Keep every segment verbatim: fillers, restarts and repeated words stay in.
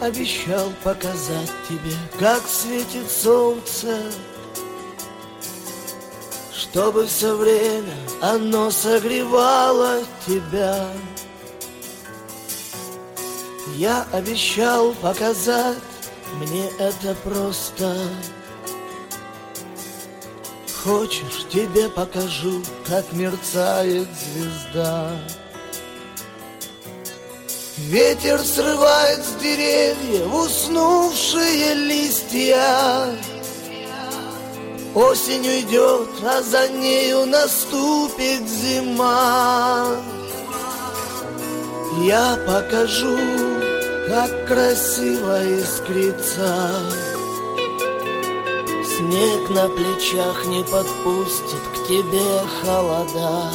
обещал показать тебе, как светит солнце, чтобы все время оно согревало тебя. Я обещал показать, мне это просто. Хочешь, тебе покажу, как мерцает звезда. Ветер срывает с деревьев уснувшие листья. Осень уйдет, а за нею наступит зима. Я покажу, как красиво искрится. Снег на плечах не подпустит к тебе холода.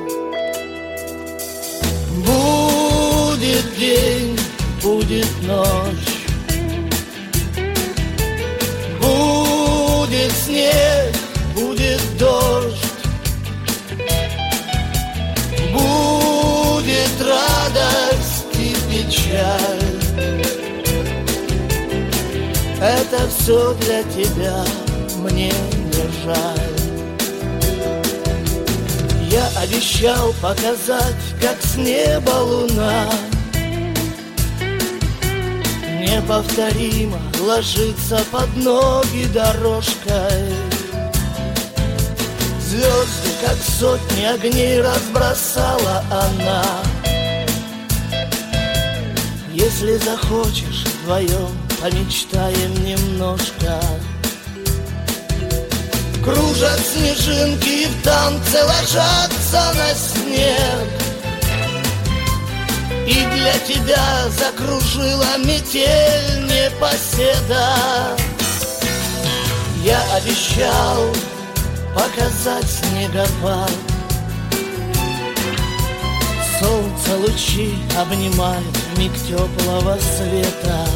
Будет день, будет ночь, будет снег, будет дождь, будет радость и печаль. Это все для тебя, мне не жаль. Я обещал показать, как с неба луна неповторимо ложится под ноги дорожкой. Звезды, как сотни огней, разбросала она. Если захочешь, вдвоем помечтаем немножко. Кружат снежинки и в танце ложатся на снег. И для тебя закружила метель непоседа. Я обещал показать снегопад. Солнце лучи обнимают миг теплого света.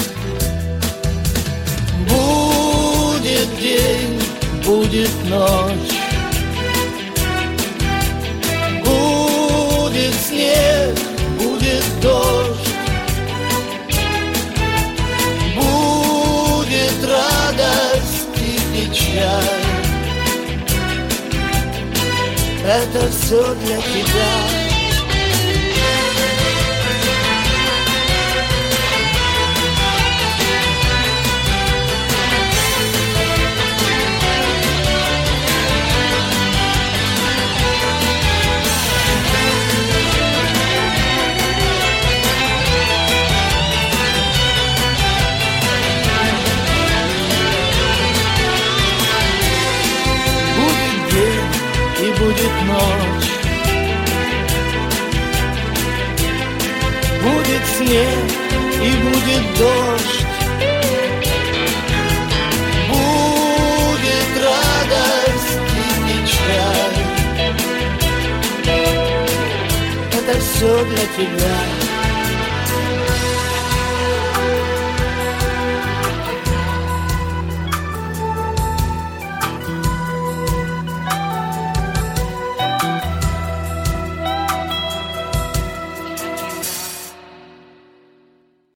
Будет день, будет ночь, будет снег, будет дождь, будет радость и печаль. Это все для тебя. Будет ночь, будет снег и будет дождь, будет радость и печаль. Это все для тебя.